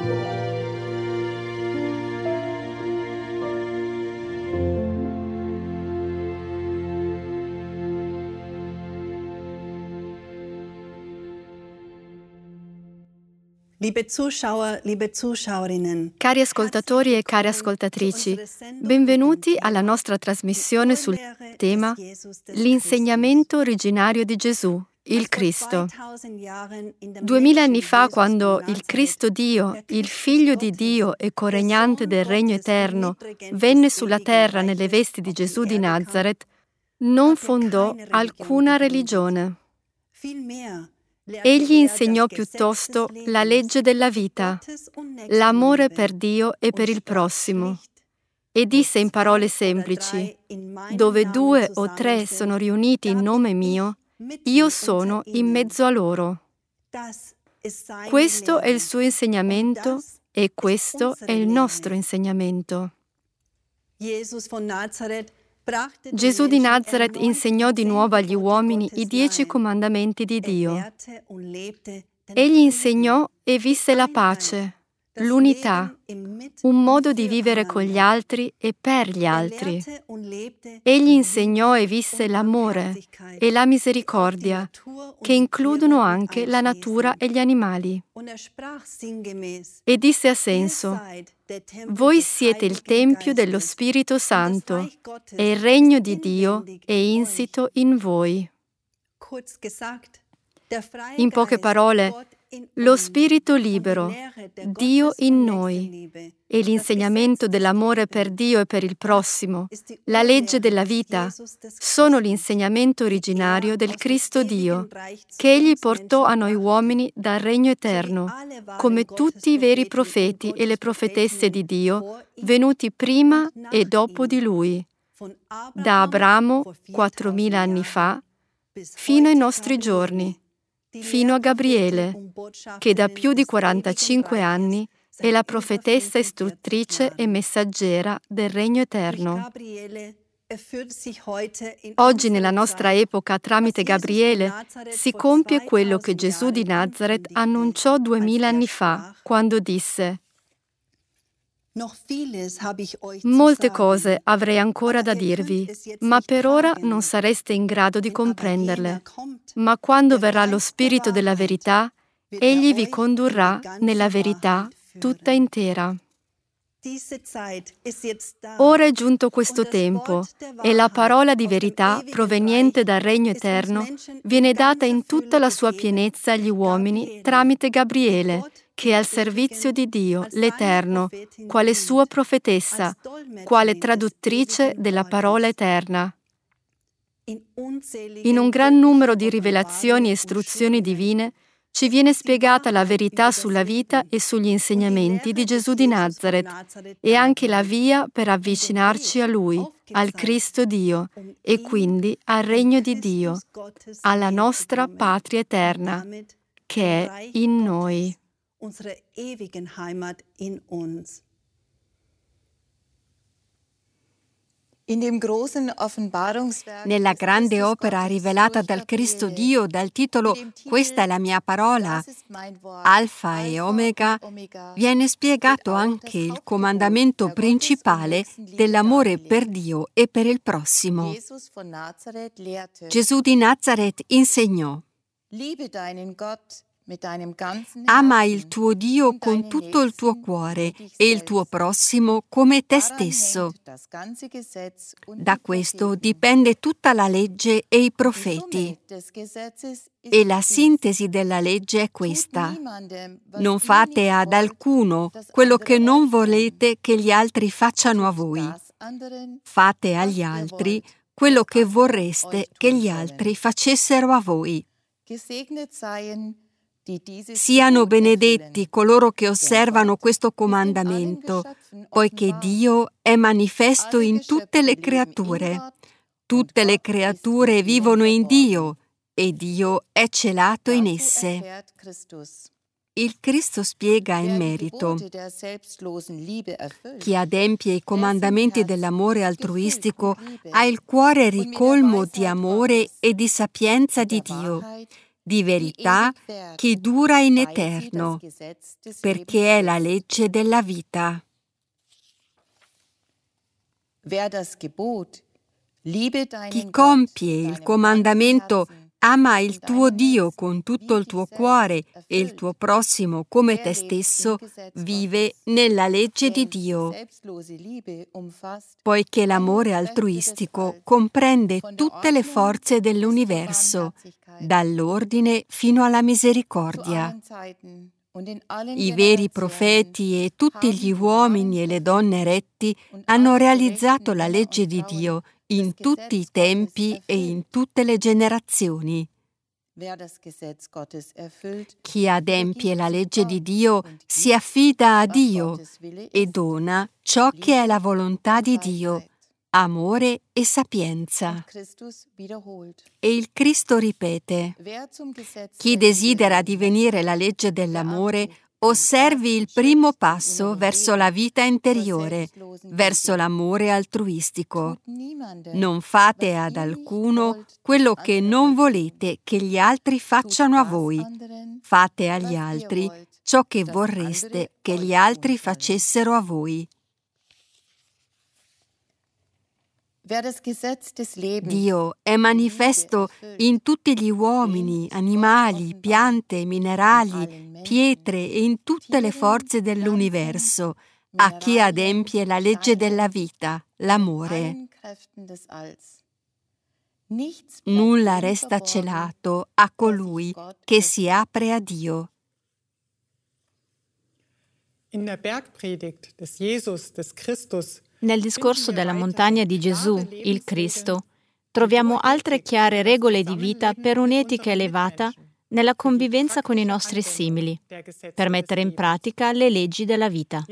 Liebe Zuschauer, liebe Zuschauerinnen. Cari ascoltatori e care ascoltatrici, benvenuti alla nostra trasmissione sul tema L'insegnamento originario di Gesù, il Cristo. 2000 anni fa, quando il Cristo Dio, il Figlio di Dio e coregnante del Regno Eterno, venne sulla terra nelle vesti di Gesù di Nazaret, non fondò alcuna religione. Egli insegnò piuttosto la legge della vita, l'amore per Dio e per il prossimo, e disse in parole semplici: dove 2 o 3 sono riuniti in nome mio, io sono in mezzo a loro. Questo è il suo insegnamento e questo è il nostro insegnamento. Gesù di Nazaret insegnò di nuovo agli uomini i 10 comandamenti di Dio. Egli insegnò e visse la pace, l'unità, un modo di vivere con gli altri e per gli altri. Egli insegnò e visse l'amore e la misericordia, che includono anche la natura e gli animali. E disse a senso: voi siete il Tempio dello Spirito Santo e il regno di Dio è insito in voi. In poche parole, lo Spirito libero, Dio in noi, e l'insegnamento dell'amore per Dio e per il prossimo, la legge della vita, sono l'insegnamento originario del Cristo Dio, che Egli portò a noi uomini dal Regno Eterno, come tutti i veri profeti e le profetesse di Dio, venuti prima e dopo di Lui, da Abramo 4000 anni fa, fino ai nostri giorni, fino a Gabriele, che da più di 45 anni è la profetessa istruttrice e messaggera del Regno Eterno. Oggi, nella nostra epoca, tramite Gabriele, si compie quello che Gesù di Nazaret annunciò 2000 anni fa, quando disse: molte cose avrei ancora da dirvi, ma per ora non sareste in grado di comprenderle. Ma quando verrà lo Spirito della verità, Egli vi condurrà nella verità tutta intera. Ora è giunto questo tempo e la parola di verità proveniente dal Regno Eterno viene data in tutta la sua pienezza agli uomini tramite Gabriele, che è al servizio di Dio, l'Eterno, quale sua profetessa, quale traduttrice della parola eterna. In un gran numero di rivelazioni e istruzioni divine ci viene spiegata la verità sulla vita e sugli insegnamenti di Gesù di Nazaret e anche la via per avvicinarci a Lui, al Cristo Dio, e quindi al Regno di Dio, alla nostra patria eterna, che è in noi. Unsere ewigen Heimat in uns. Nella grande opera rivelata dal Cristo Dio dal titolo Questa è la mia parola, Alfa e Omega, viene spiegato anche il comandamento principale dell'amore per Dio e per il prossimo. Gesù di Nazaret insegnò: ama il tuo Dio con tutto il tuo cuore e il tuo prossimo come te stesso. Da questo dipende tutta la legge e i profeti. E la sintesi della legge è questa: non fate ad alcuno quello che non volete che gli altri facciano a voi. Fate agli altri quello che vorreste che gli altri facessero a voi. Siano benedetti coloro che osservano questo comandamento, poiché Dio è manifesto in tutte le creature. Tutte le creature vivono in Dio e Dio è celato in esse. Il Cristo spiega in merito: chi adempie i comandamenti dell'amore altruistico ha il cuore ricolmo di amore e di sapienza di Dio. di verità che dura in eterno, perché è la legge della vita. Chi compie il comandamento ama il tuo Dio con tutto il tuo cuore e il tuo prossimo come te stesso, vive nella legge di Dio, poiché l'amore altruistico comprende tutte le forze dell'universo, dall'ordine fino alla misericordia. I veri profeti e tutti gli uomini e le donne retti hanno realizzato la legge di Dio in tutti i tempi e in tutte le generazioni. Chi adempie la legge di Dio si affida a Dio e dona ciò che è la volontà di Dio, amore e sapienza. E il Cristo ripete: chi desidera divenire la legge dell'amore osservi il primo passo verso la vita interiore, verso l'amore altruistico. Non fate ad alcuno quello che non volete che gli altri facciano a voi. Fate agli altri ciò che vorreste che gli altri facessero a voi. Dio è manifesto in tutti gli uomini, animali, piante, minerali, pietre e in tutte le forze dell'universo, a chi adempie la legge della vita, l'amore. Nulla resta celato a colui che si apre a Dio. Nel discorso della montagna di Gesù, il Cristo, troviamo altre chiare regole di vita per un'etica elevata nella convivenza con i nostri simili, per mettere in pratica le leggi della vita.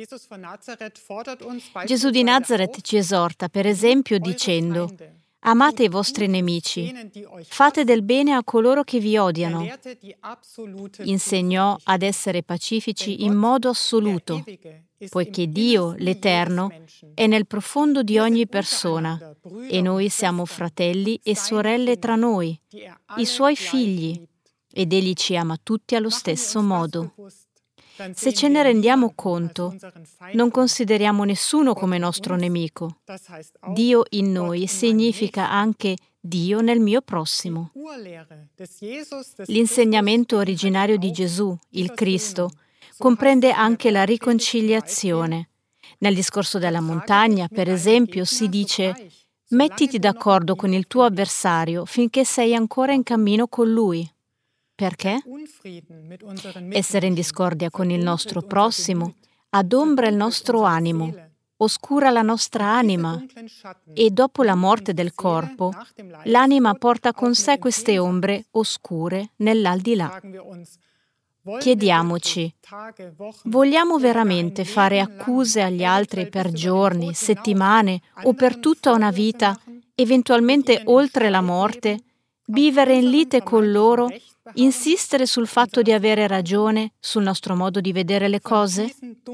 Gesù di Nazaret ci esorta, per esempio, dicendo: amate i vostri nemici, fate del bene a coloro che vi odiano. Insegnò ad essere pacifici in modo assoluto, poiché Dio, l'Eterno, è nel profondo di ogni persona e noi siamo fratelli e sorelle tra noi, i Suoi figli, ed Egli ci ama tutti allo stesso modo. Se ce ne rendiamo conto, non consideriamo nessuno come nostro nemico. Dio in noi significa anche Dio nel mio prossimo. L'insegnamento originario di Gesù, il Cristo, comprende anche la riconciliazione. Nel discorso della montagna, per esempio, si dice: mettiti d'accordo con il tuo avversario finché sei ancora in cammino con lui. Perché? Essere in discordia con il nostro prossimo adombra il nostro animo, oscura la nostra anima e dopo la morte del corpo, l'anima porta con sé queste ombre oscure nell'aldilà. Chiediamoci: vogliamo veramente fare accuse agli altri per giorni, settimane o per tutta una vita, eventualmente oltre la morte, vivere in lite con loro, insistere sul fatto di avere ragione, sul nostro modo di vedere le cose?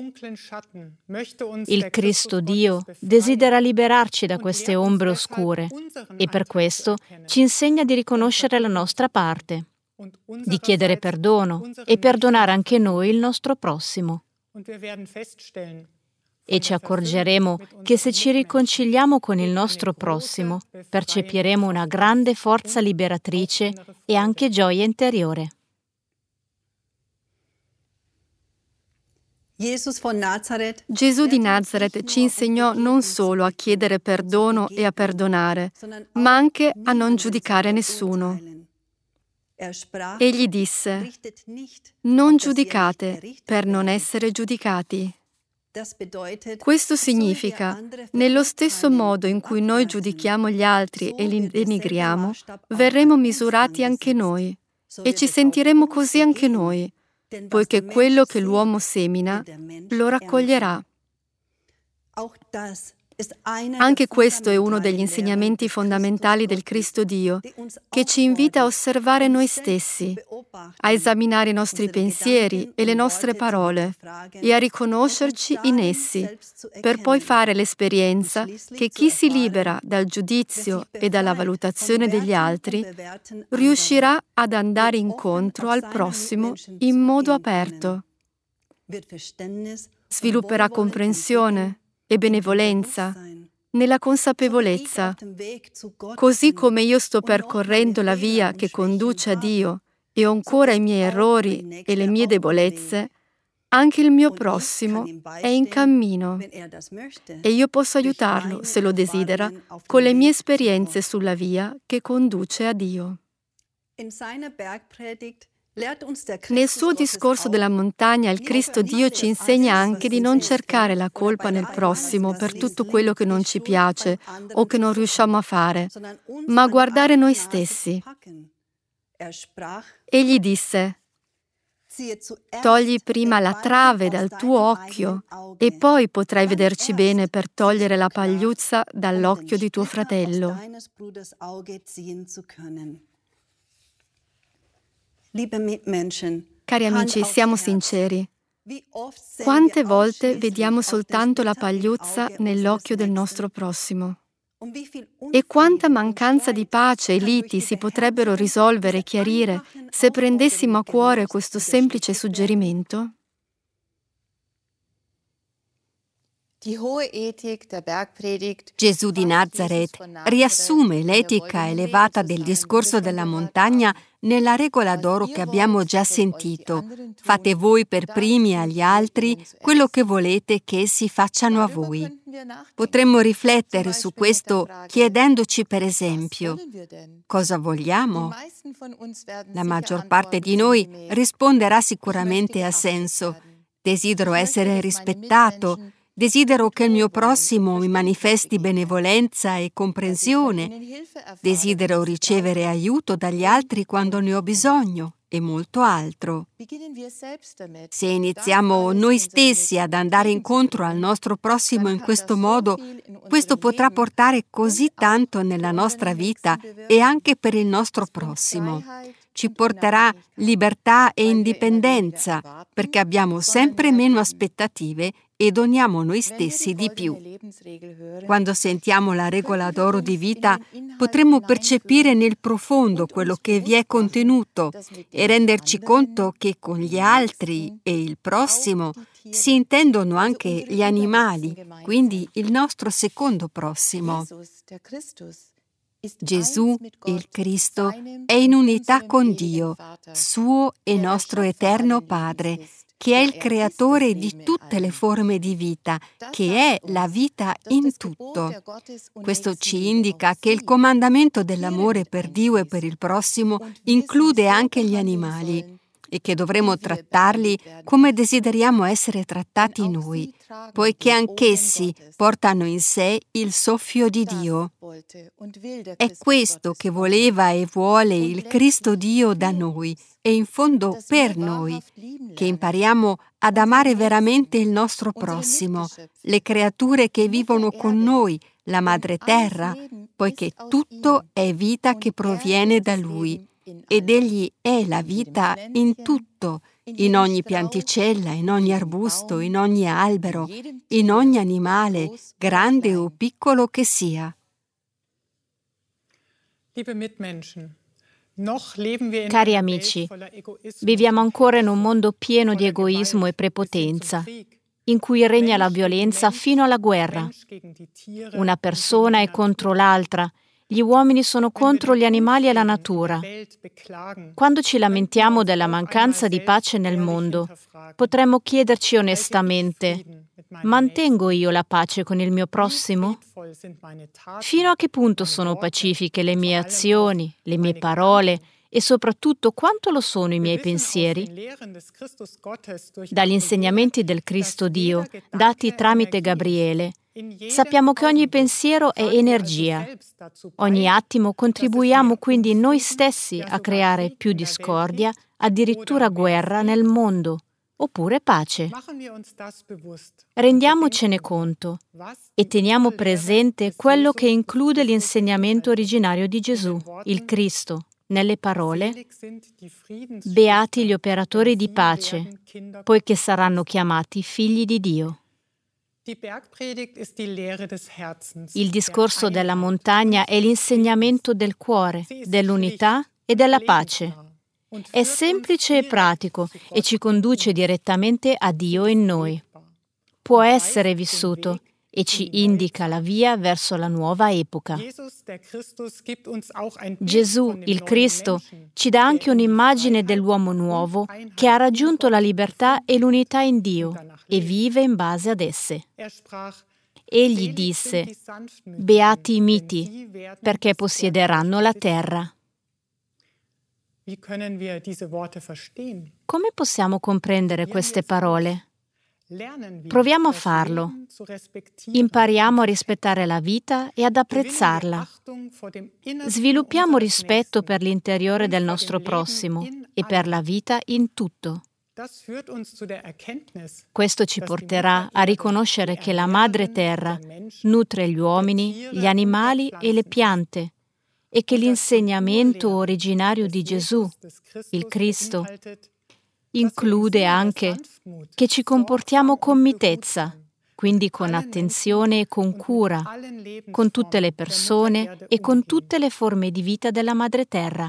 Il Cristo Dio desidera liberarci da queste ombre oscure e per questo ci insegna di riconoscere la nostra parte, di chiedere perdono e perdonare anche noi il nostro prossimo. E ci accorgeremo che se ci riconciliamo con il nostro prossimo, percepiremo una grande forza liberatrice e anche gioia interiore. Gesù di Nazaret ci insegnò non solo a chiedere perdono e a perdonare, ma anche a non giudicare nessuno. Egli disse: non giudicate per non essere giudicati. Questo significa, nello stesso modo in cui noi giudichiamo gli altri e li denigriamo, verremo misurati anche noi e ci sentiremo così anche noi, poiché quello che l'uomo semina lo raccoglierà. Anche questo è uno degli insegnamenti fondamentali del Cristo Dio, che ci invita a osservare noi stessi, a esaminare i nostri pensieri e le nostre parole e a riconoscerci in essi, per poi fare l'esperienza che chi si libera dal giudizio e dalla valutazione degli altri riuscirà ad andare incontro al prossimo in modo aperto. Svilupperà comprensione e benevolenza nella consapevolezza, così come io sto percorrendo la via che conduce a Dio e ho ancora i miei errori e le mie debolezze, anche il mio prossimo è in cammino e io posso aiutarlo, se lo desidera, con le mie esperienze sulla via che conduce a Dio. Nel suo discorso della montagna, il Cristo Dio ci insegna anche di non cercare la colpa nel prossimo per tutto quello che non ci piace o che non riusciamo a fare, ma guardare noi stessi. Egli disse: «Togli prima la trave dal tuo occhio e poi potrai vederci bene per togliere la pagliuzza dall'occhio di tuo fratello». Cari amici, siamo sinceri. Quante volte vediamo soltanto la pagliuzza nell'occhio del nostro prossimo? E quanta mancanza di pace e liti si potrebbero risolvere e chiarire se prendessimo a cuore questo semplice suggerimento? Gesù di Nazaret riassume l'etica elevata del discorso della montagna nella regola d'oro che abbiamo già sentito: fate voi per primi agli altri quello che volete che essi facciano a voi. Potremmo riflettere su questo chiedendoci, per esempio, cosa vogliamo? La maggior parte di noi risponderà sicuramente a senso: desidero essere rispettato, desidero che il mio prossimo mi manifesti benevolenza e comprensione, desidero ricevere aiuto dagli altri quando ne ho bisogno e molto altro. Se iniziamo noi stessi ad andare incontro al nostro prossimo in questo modo, questo potrà portare così tanto nella nostra vita e anche per il nostro prossimo. Ci porterà libertà e indipendenza, perché abbiamo sempre meno aspettative e doniamo noi stessi di più. Quando sentiamo la regola d'oro di vita, potremo percepire nel profondo quello che vi è contenuto e renderci conto che con gli altri e il prossimo si intendono anche gli animali, quindi il nostro secondo prossimo. Gesù, il Cristo, è in unità con Dio, suo e nostro eterno Padre, che è il creatore di tutte le forme di vita, che è la vita in tutto. Questo ci indica che il comandamento dell'amore per Dio e per il prossimo include anche gli animali e che dovremo trattarli come desideriamo essere trattati noi, poiché anch'essi portano in sé il soffio di Dio. È questo che voleva e vuole il Cristo Dio da noi e in fondo per noi, che impariamo ad amare veramente il nostro prossimo, le creature che vivono con noi, la madre terra, poiché tutto è vita che proviene da Lui. Ed Egli è la vita in tutto, in ogni pianticella, in ogni arbusto, in ogni albero, in ogni animale, grande o piccolo che sia. Cari amici, viviamo ancora in un mondo pieno di egoismo e prepotenza, in cui regna la violenza fino alla guerra. Una persona è contro l'altra. Gli uomini sono contro gli animali e la natura. Quando ci lamentiamo della mancanza di pace nel mondo, potremmo chiederci onestamente: mantengo io la pace con il mio prossimo? Fino a che punto sono pacifiche le mie azioni, le mie parole e soprattutto quanto lo sono i miei pensieri? Dagli insegnamenti del Cristo Dio, dati tramite Gabriele, sappiamo che ogni pensiero è energia. Ogni attimo contribuiamo quindi noi stessi a creare più discordia, addirittura guerra nel mondo. oppure pace. Rendiamocene conto e teniamo presente quello che include l'insegnamento originario di Gesù, il Cristo, nelle parole: beati gli operatori di pace, poiché saranno chiamati figli di Dio. Il discorso della montagna è l'insegnamento del cuore, dell'unità e della pace. È semplice e pratico e ci conduce direttamente a Dio in noi. Può essere vissuto e ci indica la via verso la nuova epoca. Gesù, il Cristo, ci dà anche un'immagine dell'uomo nuovo che ha raggiunto la libertà e l'unità in Dio e vive in base ad esse. Egli disse: beati i miti, perché possiederanno la terra. Come possiamo comprendere queste parole? Proviamo a farlo. Impariamo a rispettare la vita e ad apprezzarla. Sviluppiamo rispetto per l'interiore del nostro prossimo e per la vita in tutto. Questo ci porterà a riconoscere che la Madre Terra nutre gli uomini, gli animali e le piante e che l'insegnamento originario di Gesù, il Cristo, include anche che ci comportiamo con mitezza, quindi con attenzione e con cura, con tutte le persone e con tutte le forme di vita della Madre Terra.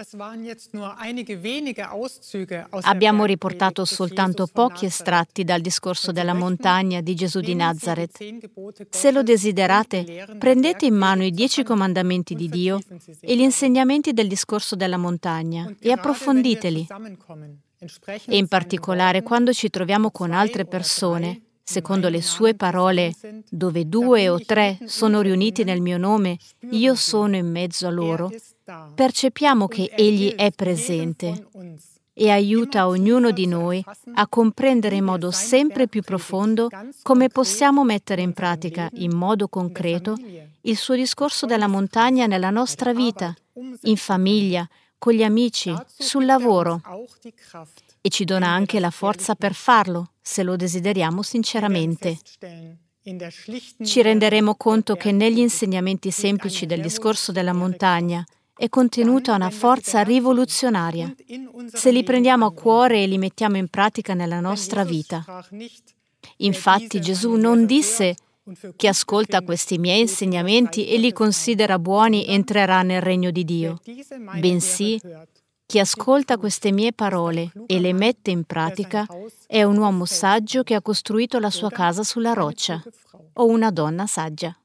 Abbiamo riportato soltanto pochi estratti dal discorso della montagna di Gesù di Nazaret. Se lo desiderate, prendete in mano i 10 comandamenti di Dio e gli insegnamenti del discorso della montagna e approfonditeli. E in particolare quando ci troviamo con altre persone, secondo le sue parole, dove 2 o 3 sono riuniti nel mio nome, io sono in mezzo a loro, percepiamo che Egli è presente e aiuta ognuno di noi a comprendere in modo sempre più profondo come possiamo mettere in pratica in modo concreto il suo discorso della montagna nella nostra vita, in famiglia, con gli amici, sul lavoro. E ci dona anche la forza per farlo, se lo desideriamo sinceramente. Ci renderemo conto che negli insegnamenti semplici del discorso della montagna è contenuta una forza rivoluzionaria, se li prendiamo a cuore e li mettiamo in pratica nella nostra vita. Infatti Gesù non disse: chi ascolta questi miei insegnamenti e li considera buoni entrerà nel regno di Dio, bensì chi ascolta queste mie parole e le mette in pratica è un uomo saggio che ha costruito la sua casa sulla roccia, o una donna saggia.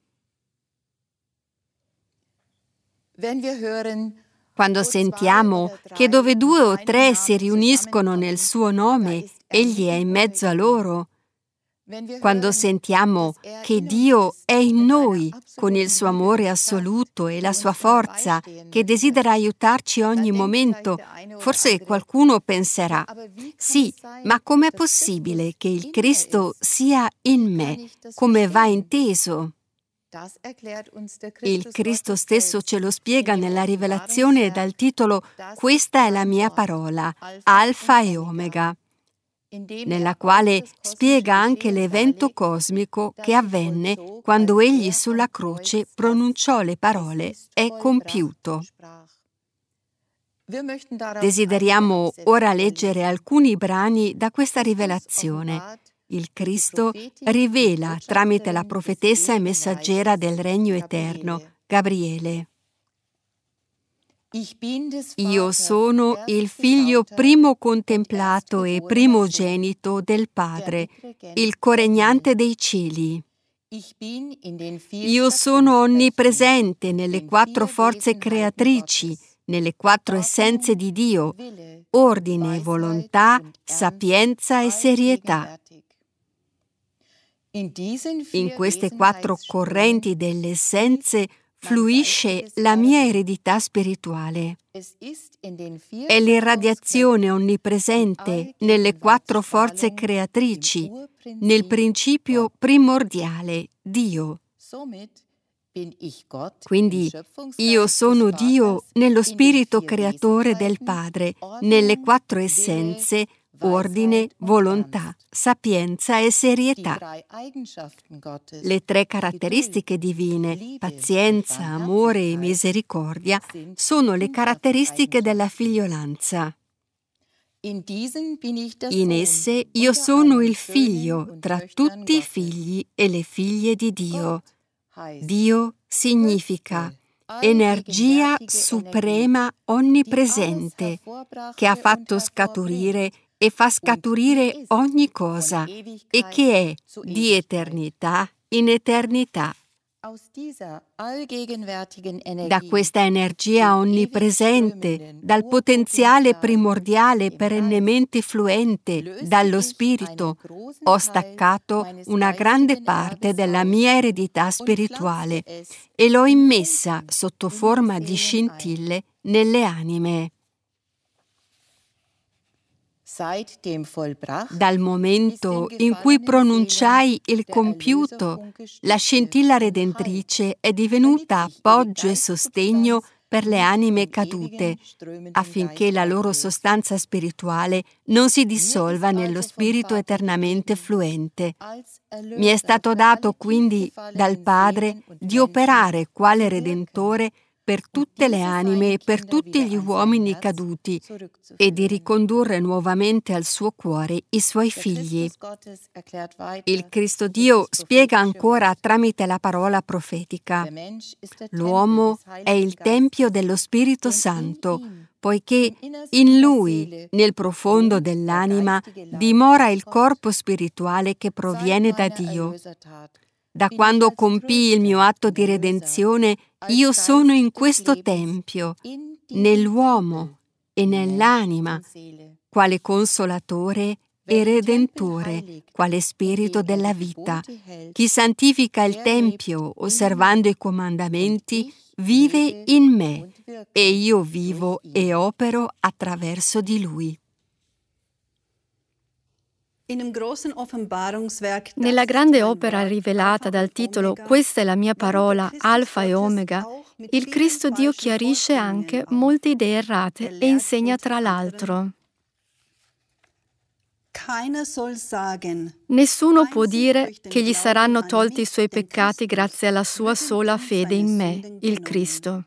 Quando sentiamo che dove 2 o 3 si riuniscono nel suo nome, Egli è in mezzo a loro, quando sentiamo che Dio è in noi con il suo amore assoluto e la sua forza, che desidera aiutarci ogni momento, forse qualcuno penserà: sì, ma com'è possibile che il Cristo sia in me? Come va inteso? Il Cristo stesso ce lo spiega nella rivelazione dal titolo «Questa è la mia parola, Alfa e Omega», nella quale spiega anche l'evento cosmico che avvenne quando Egli sulla croce pronunciò le parole «È compiuto». Desideriamo ora leggere alcuni brani da questa rivelazione. Il Cristo rivela tramite la profetessa e messaggera del Regno Eterno, Gabriele. Io sono il figlio primo contemplato e primogenito del Padre, il coregnante dei cieli. Io sono onnipresente nelle 4 forze creatrici, nelle 4 essenze di Dio, ordine, volontà, sapienza e serietà. In queste 4 correnti delle essenze fluisce la mia eredità spirituale. È l'irradiazione onnipresente nelle 4 forze creatrici, nel principio primordiale, Dio. Quindi io sono Dio nello spirito creatore del Padre, nelle 4 essenze, ordine, volontà, sapienza e serietà. Le 3 caratteristiche divine, pazienza, amore e misericordia, sono le caratteristiche della figliolanza. In esse io sono il figlio tra tutti i figli e le figlie di Dio. Dio significa energia suprema onnipresente che ha fatto scaturire e fa scaturire ogni cosa e che è di eternità in eternità. Da questa energia onnipresente, dal potenziale primordiale perennemente fluente, dallo Spirito, ho staccato una grande parte della mia eredità spirituale e l'ho immessa sotto forma di scintille nelle anime. Dal momento in cui pronunciai il compiuto, la scintilla redentrice è divenuta appoggio e sostegno per le anime cadute, affinché la loro sostanza spirituale non si dissolva nello spirito eternamente fluente. Mi è stato dato quindi dal Padre di operare quale Redentore per tutte le anime e per tutti gli uomini caduti e di ricondurre nuovamente al suo cuore i suoi figli. Il Cristo Dio spiega ancora tramite la parola profetica: l'uomo è il tempio dello Spirito Santo, poiché in lui, nel profondo dell'anima, dimora il corpo spirituale che proviene da Dio. Da quando compii il mio atto di redenzione, io sono in questo tempio, nell'uomo e nell'anima, quale consolatore e redentore, quale spirito della vita. Chi santifica il tempio osservando i comandamenti vive in me e io vivo e opero attraverso di lui. Nella grande opera rivelata dal titolo "Questa è la mia parola, Alfa e Omega", il Cristo Dio chiarisce anche molte idee errate e insegna tra l'altro: nessuno può dire che gli saranno tolti i suoi peccati grazie alla sua sola fede in me, il Cristo.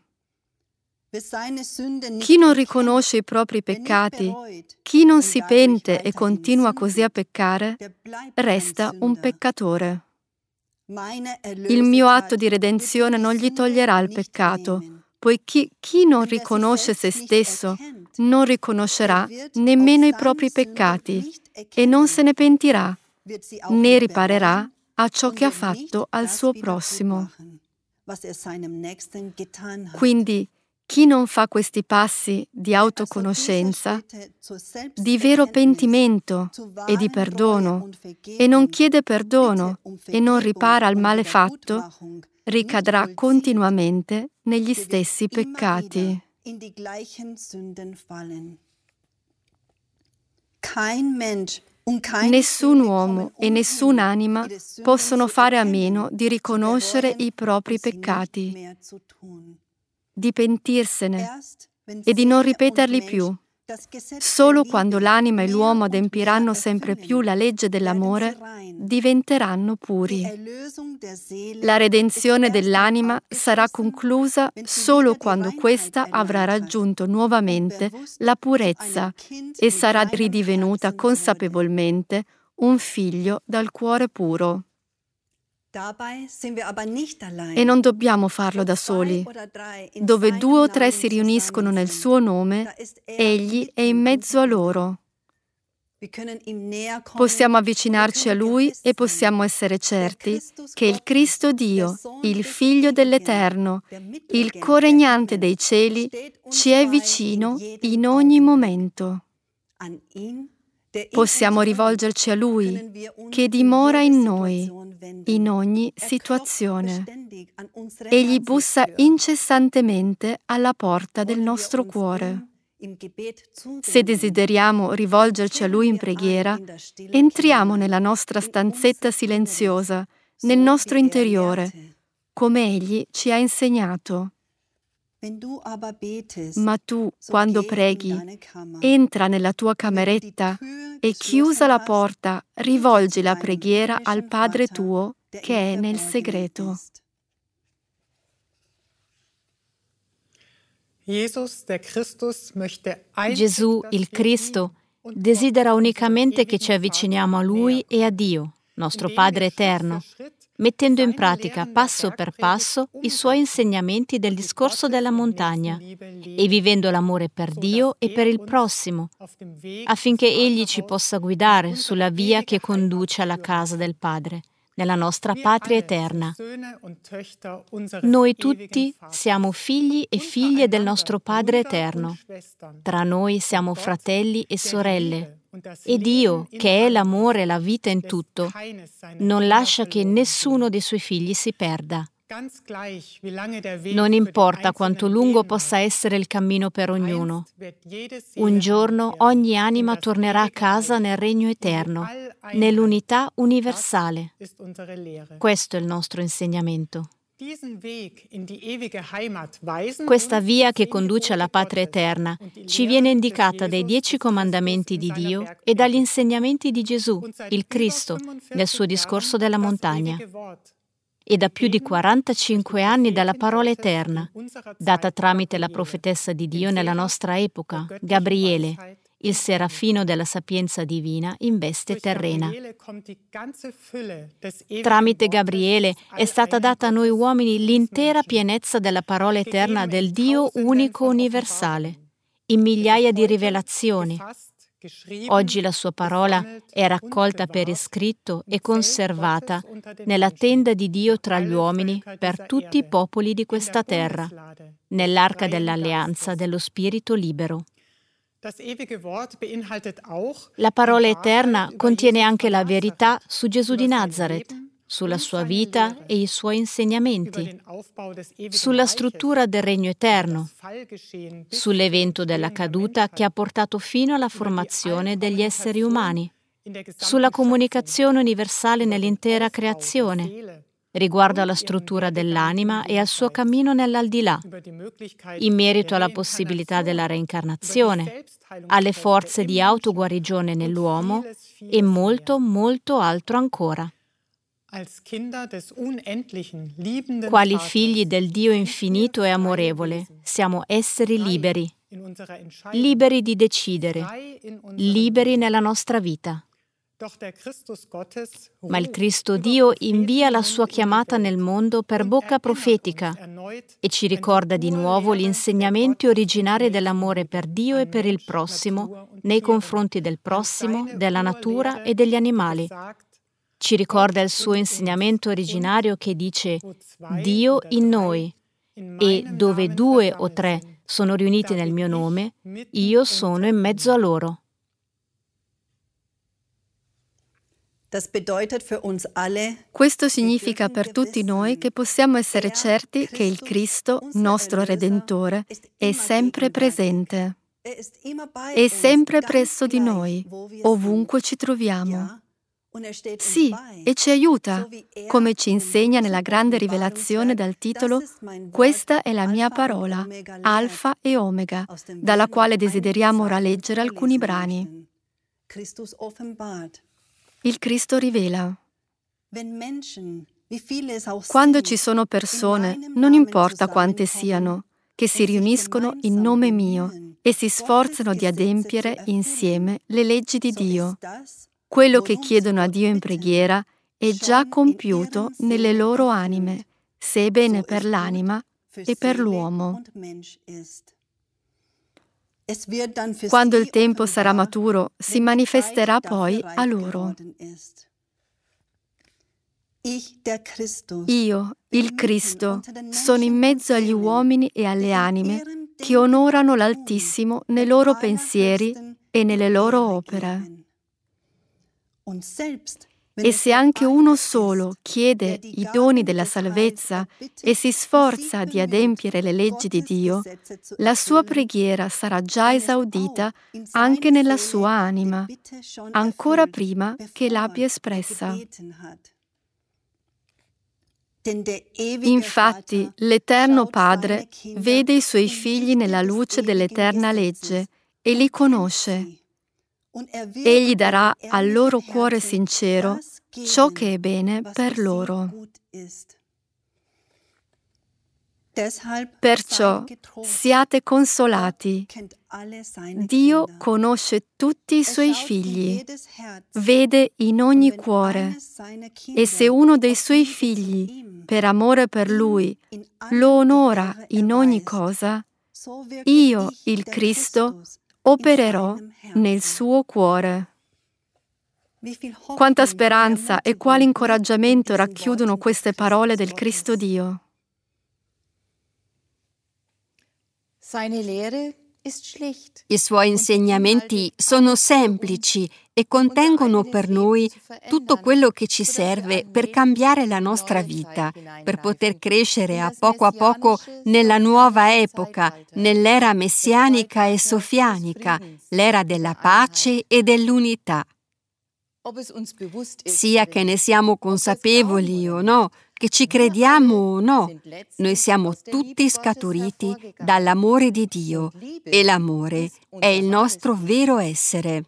Chi non riconosce i propri peccati, chi non si pente e continua così a peccare, resta un peccatore. Il mio atto di redenzione non gli toglierà il peccato, poiché chi non riconosce se stesso non riconoscerà nemmeno i propri peccati e non se ne pentirà, né riparerà a ciò che ha fatto al suo prossimo. Quindi, chi non fa questi passi di autoconoscenza, di vero pentimento e di perdono, e non chiede perdono e non ripara al male fatto, ricadrà continuamente negli stessi peccati. Nessun uomo e nessun'anima possono fare a meno di riconoscere i propri peccati, di pentirsene e di non ripeterli più. Solo quando l'anima e l'uomo adempiranno sempre più la legge dell'amore, diventeranno puri. La redenzione dell'anima sarà conclusa solo quando questa avrà raggiunto nuovamente la purezza e sarà ridivenuta consapevolmente un figlio dal cuore puro. E non dobbiamo farlo da soli. Dove 2 o 3 si riuniscono nel suo nome, Egli è in mezzo a loro. Possiamo avvicinarci a Lui e possiamo essere certi che il Cristo Dio, il Figlio dell'Eterno, il coregnante dei cieli, ci è vicino in ogni momento. Possiamo rivolgerci a Lui, che dimora in noi, in ogni situazione. Egli bussa incessantemente alla porta del nostro cuore. Se desideriamo rivolgerci a Lui in preghiera, entriamo nella nostra stanzetta silenziosa, nel nostro interiore, come Egli ci ha insegnato. Ma tu, quando preghi, entra nella tua cameretta e chiusa la porta, rivolgi la preghiera al Padre tuo che è nel segreto. Gesù, il Cristo, desidera unicamente che ci avviciniamo a Lui e a Dio, nostro Padre eterno, mettendo in pratica passo per passo i Suoi insegnamenti del discorso della montagna e vivendo l'amore per Dio e per il prossimo, affinché Egli ci possa guidare sulla via che conduce alla casa del Padre, nella nostra patria eterna. Noi tutti siamo figli e figlie del nostro Padre eterno. Tra noi siamo fratelli e sorelle. E Dio, che è l'amore e la vita in tutto, non lascia che nessuno dei Suoi figli si perda. Non importa quanto lungo possa essere il cammino per ognuno. Un giorno ogni anima tornerà a casa nel regno eterno, nell'unità universale. Questo è il nostro insegnamento. Questa via che conduce alla patria eterna ci viene indicata dai 10 comandamenti di Dio e dagli insegnamenti di Gesù, il Cristo, nel suo discorso della montagna. E da più di 45 anni dalla parola eterna, data tramite la profetessa di Dio nella nostra epoca, Gabriele, il serafino della sapienza divina in veste terrena. Tramite Gabriele è stata data a noi uomini l'intera pienezza della parola eterna del Dio unico universale, in migliaia di rivelazioni. Oggi la sua parola è raccolta per iscritto e conservata nella tenda di Dio tra gli uomini per tutti i popoli di questa terra, nell'arca dell'alleanza dello Spirito libero. La parola eterna contiene anche la verità su Gesù di Nazaret, sulla sua vita e i suoi insegnamenti, sulla struttura del regno eterno, sull'evento della caduta che ha portato fino alla formazione degli esseri umani, sulla comunicazione universale nell'intera creazione, riguardo alla struttura dell'anima e al suo cammino nell'aldilà, in merito alla possibilità della reincarnazione, alle forze di autoguarigione nell'uomo e molto, molto altro ancora. Quali figli del Dio infinito e amorevole, siamo esseri liberi, liberi di decidere, liberi nella nostra vita. Ma il Cristo Dio invia la sua chiamata nel mondo per bocca profetica e ci ricorda di nuovo gli insegnamenti originari dell'amore per Dio e per il prossimo, nei confronti del prossimo, della natura e degli animali. Ci ricorda il suo insegnamento originario che dice Dio in noi e dove 2 o 3 sono riuniti nel mio nome, io sono in mezzo a loro. Questo significa per tutti noi che possiamo essere certi che il Cristo, nostro Redentore, è sempre presente. È sempre presso di noi, ovunque ci troviamo. Sì, e ci aiuta, come ci insegna nella grande rivelazione dal titolo «Questa è la mia parola, Alfa e Omega», dalla quale desideriamo ora leggere alcuni brani. Il Cristo rivela. Quando ci sono persone, non importa quante siano, che si riuniscono in nome mio e si sforzano di adempiere insieme le leggi di Dio, quello che chiedono a Dio in preghiera è già compiuto nelle loro anime, se è bene per l'anima e per l'uomo. Quando il tempo sarà maturo, si manifesterà poi a loro. Io, il Cristo, sono in mezzo agli uomini e alle anime che onorano l'Altissimo nei loro pensieri e nelle loro opere. E se anche uno solo chiede i doni della salvezza e si sforza di adempiere le leggi di Dio, la sua preghiera sarà già esaudita anche nella sua anima, ancora prima che l'abbia espressa. Infatti, l'Eterno Padre vede i suoi figli nella luce dell'eterna legge e li conosce. Egli darà al loro cuore sincero ciò che è bene per loro. Perciò siate consolati. Dio conosce tutti i suoi figli, vede in ogni cuore, e se uno dei suoi figli, per amore per Lui, lo onora in ogni cosa, io, il Cristo, opererò nel suo cuore. Quanta speranza e quale incoraggiamento racchiudono queste parole del Cristo Dio. I suoi insegnamenti sono semplici e contengono per noi tutto quello che ci serve per cambiare la nostra vita, per poter crescere a poco nella nuova epoca, nell'era messianica e sofianica, l'era della pace e dell'unità. Sia che ne siamo consapevoli o no, che ci crediamo o no, noi siamo tutti scaturiti dall'amore di Dio e l'amore è il nostro vero essere.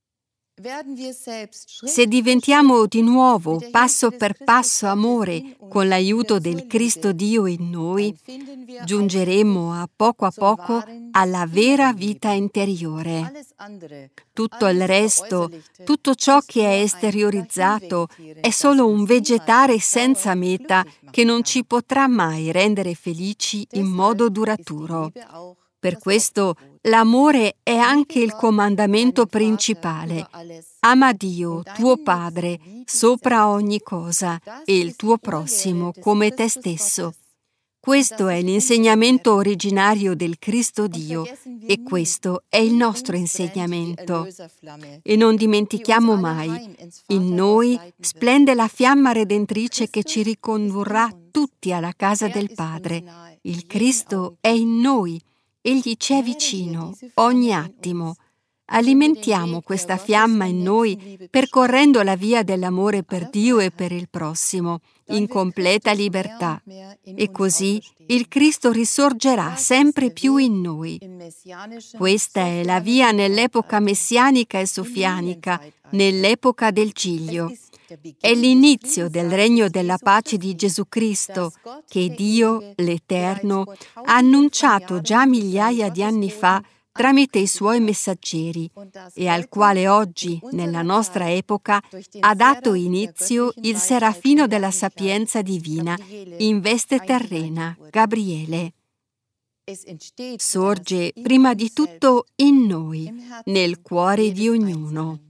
Se diventiamo di nuovo, passo per passo, amore, con l'aiuto del Cristo Dio in noi, giungeremo a poco alla vera vita interiore. Tutto il resto, tutto ciò che è esteriorizzato, è solo un vegetare senza meta che non ci potrà mai rendere felici in modo duraturo. Per questo l'amore è anche il comandamento principale. Ama Dio, tuo Padre, sopra ogni cosa, e il tuo prossimo come te stesso. Questo è l'insegnamento originario del Cristo Dio e questo è il nostro insegnamento. E non dimentichiamo mai, in noi splende la fiamma redentrice che ci ricondurrà tutti alla casa del Padre. Il Cristo è in noi. Egli ci è vicino ogni attimo. Alimentiamo questa fiamma in noi percorrendo la via dell'amore per Dio e per il prossimo, in completa libertà. E così il Cristo risorgerà sempre più in noi. Questa è la via nell'epoca messianica e sofianica, nell'epoca del Ciglio. È l'inizio del regno della pace di Gesù Cristo, che Dio, l'Eterno, ha annunciato già migliaia di anni fa tramite i suoi messaggeri e al quale oggi, nella nostra epoca, ha dato inizio il serafino della sapienza divina in veste terrena, Gabriele. Sorge prima di tutto in noi, nel cuore di ognuno.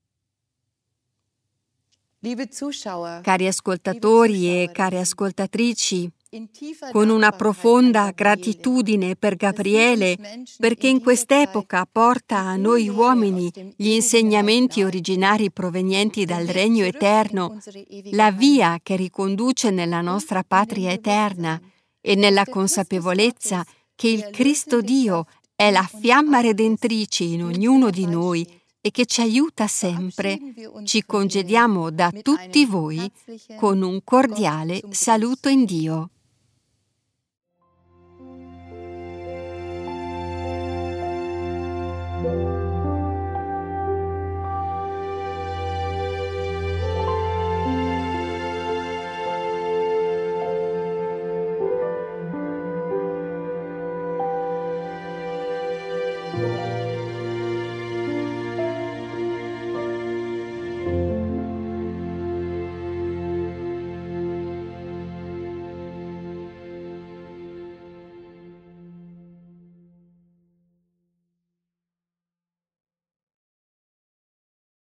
Cari ascoltatori e care ascoltatrici, con una profonda gratitudine per Gabriele, perché in quest'epoca porta a noi uomini gli insegnamenti originari provenienti dal Regno Eterno, la via che riconduce nella nostra patria eterna, e nella consapevolezza che il Cristo Dio è la fiamma redentrice in ognuno di noi e che ci aiuta sempre, ci congediamo da tutti voi con un cordiale saluto in Dio.